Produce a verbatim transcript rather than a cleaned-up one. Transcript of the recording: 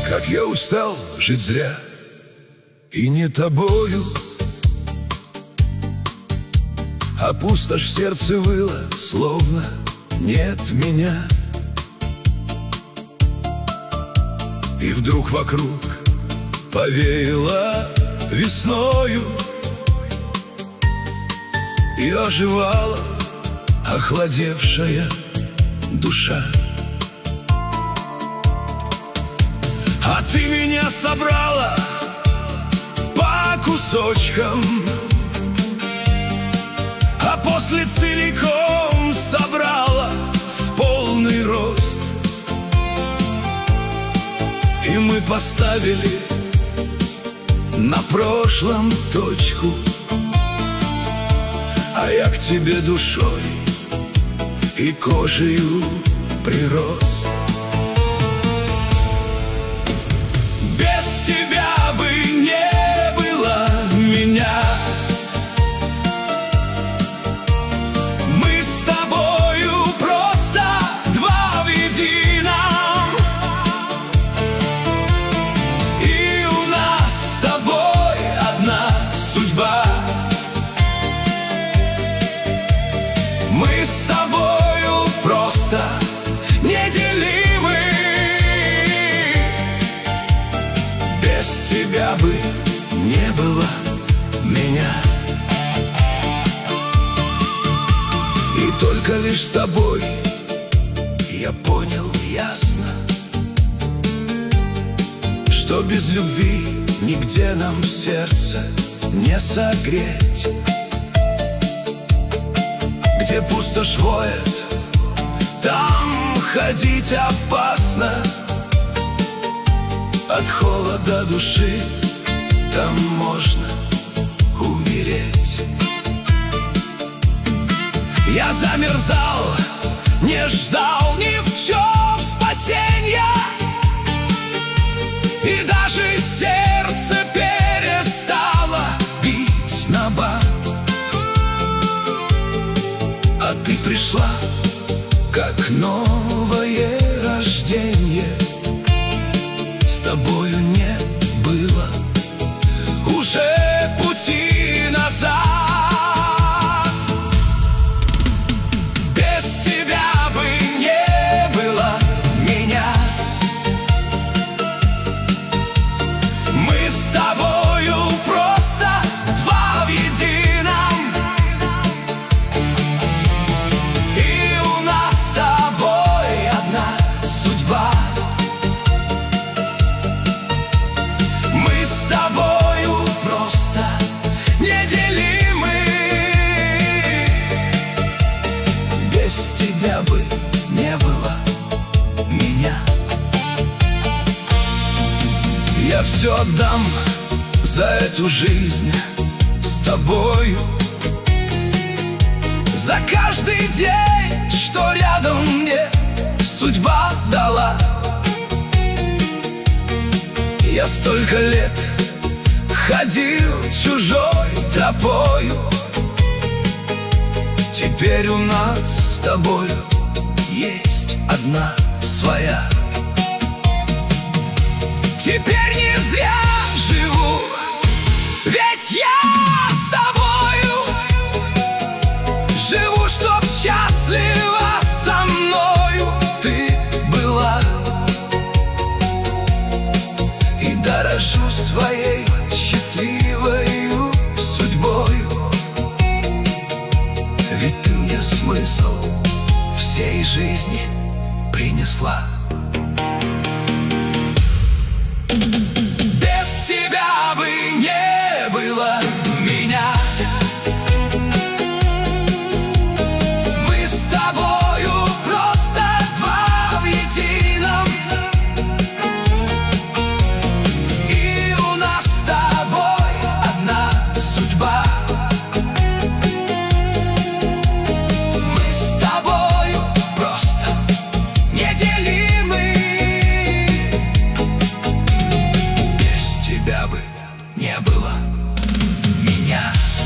Как я устал жить зря, и не тобою, а пустошь в сердце выла, словно нет меня. И вдруг вокруг повеяло весною, и оживала охладевшая душа. А ты меня собрала по кусочкам, а после целиком собрала в полный рост. И мы поставили на прошлом точку, а я к тебе душой и кожею прирос. Без тебя бы не было меня. Мы с тобою просто два в едином, и у нас с тобой одна судьба. Мы с тобою просто неделимы. Без тебя бы не было меня. И только лишь с тобой я понял ясно, что без любви нигде нам сердце не согреть. Где пустошь воет, там ходить опасно. От холода души там можно умереть. Я замерзал, не ждал ни в чем спасенья, и даже сердце перестало бить набат. А ты пришла, как новое рождение. С тобою не было уже пути назад. Без тебя бы не было меня. Мы с тобою просто два в едином, и у нас с тобой одна судьба. Мы с тобою просто неделимы. Без тебя бы не было меня. Я все отдам за эту жизнь с тобою, за каждый день, что рядом мне судьба дала. Я столько лет ходил чужой тропою, теперь у нас с тобою есть одна своя. Теперь не зря живу, ведь я с тобою живу, чтоб счастлива со мною ты была. И дорожу своей счастливою судьбою, ведь ты мне смысл всей жизни принесла. Без тебя бы не было меня. Мы с тобою просто два в едином, и у нас с тобой одна судьба. Мы с тобою просто неделимы. Без тебя бы не было меня.